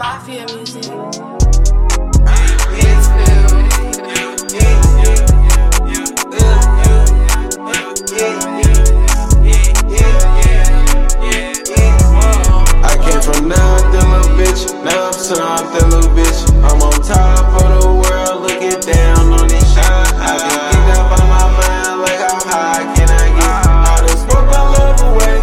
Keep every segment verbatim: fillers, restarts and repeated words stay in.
Mafia music. I came from nothing, little bitch. Now I'm something, little bitch. I'm on top of the world, looking down on this shit. I can get up on my mind, like how high can I get? I done spoke my love away.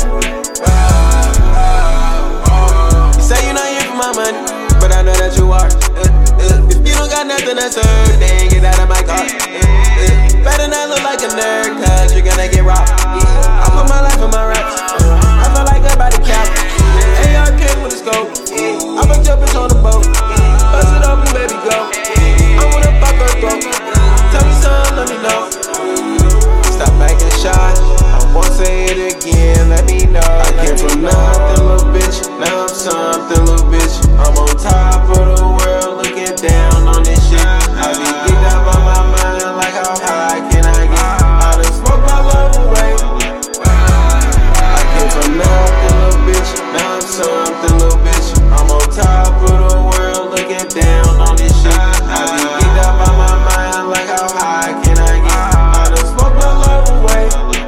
You say you're not here for my money, but I know that you are. If you don't got nothing to serve, then get out of my car. Better not look like a nerd, cause you're gonna get robbed. I put my life in my raps. I feel like a body cap. A R K with a scope. I put your bitch on the boat. Bust it open, baby, go. I wanna fuck her throat. Tell me something, let me know. Stop making shots. I won't say it again, let me know. I came from nothing, little bitch. Now I'm something, little bitch. I'm on top of the world, looking down on this shit. I be geeked up on my mind, like how high can I get? I done smoke my love away. I came from nothing, little bitch. Now I'm something, little bitch. I'm on top of the world, looking down on this shit. I be geeked up on my mind, like how high can I get? I done smoke my love away.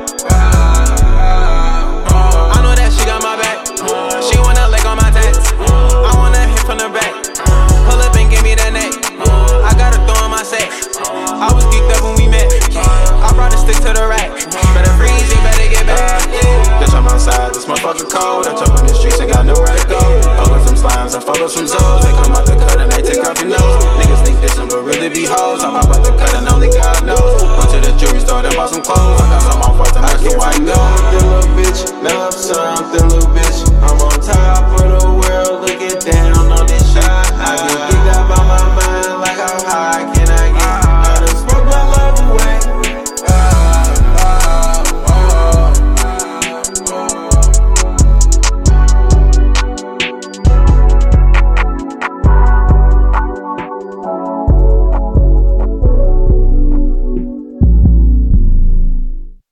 I know that she got my back. She wanna lick on my tats. I wanna hit from the back. Pull up and give me that neck. I got her throwing my sack. I was geeked up when we met. I brought a stick to the rack. Better freeze, you better get back. Bitch, I'm outside, this motherfucker cold. I jump in the streets, I got nowhere to go. Fuck with some slimes and fuck with some zoes.